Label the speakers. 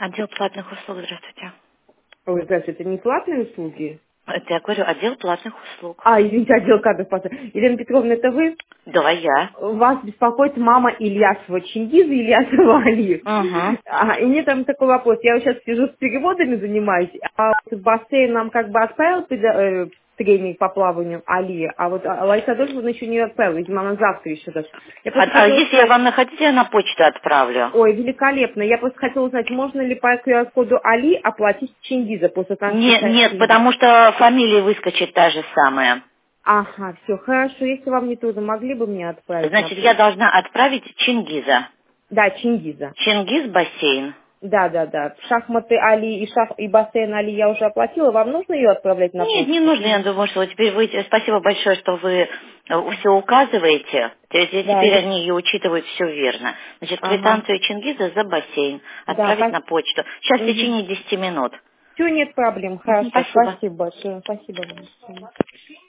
Speaker 1: Отдел платных услуг, здравствуйте.
Speaker 2: Ой, здравствуйте, это не платные услуги?
Speaker 1: Это я говорю, отдел платных услуг.
Speaker 2: Извините, отдел кадров. Елена Петровна, это вы?
Speaker 1: Да, я.
Speaker 2: Вас беспокоит мама Ильясова Чингиза и Ильясова Али.
Speaker 1: Угу.
Speaker 2: И мне там такой вопрос. Я вот сейчас сижу с переводами, занимаюсь, а вот бассейн нам как бы отправил тренинг по плаванию Али, а вот Лариса Адольфовна еще не отправила, видимо, она завтра еще даст. Я просто
Speaker 1: А
Speaker 2: хотела
Speaker 1: если я
Speaker 2: сказать,
Speaker 1: вам находите, я на почту отправлю.
Speaker 2: ой, великолепно, я просто хотела узнать, можно ли по QR-коду Али оплатить Чингиза после
Speaker 1: Нет,
Speaker 2: трансфера.
Speaker 1: потому что фамилия выскочит та же самая.
Speaker 2: Ага, все, хорошо. Если вам не трудно, могли бы мне отправить на
Speaker 1: Значит, я
Speaker 2: почту?
Speaker 1: должна отправить Чингиза.
Speaker 2: Да, Чингиза.
Speaker 1: Чингиз бассейн.
Speaker 2: Да. Шахматы Али и бассейн Али я уже оплатила. Вам нужно ее отправлять на
Speaker 1: Нет, не
Speaker 2: почту?
Speaker 1: нужно, я думаю, что теперь вы... Спасибо большое, что вы все указываете.
Speaker 2: Да,
Speaker 1: Теперь они ее учитывают все верно. Значит,
Speaker 2: ага.
Speaker 1: квитанцию Чингиза за бассейн отправить
Speaker 2: Да,
Speaker 1: на почту. Сейчас в
Speaker 2: угу.
Speaker 1: течение 10 минут.
Speaker 2: Все, нет проблем. Хорошо,
Speaker 1: Спасибо.
Speaker 2: спасибо большое. Спасибо вам.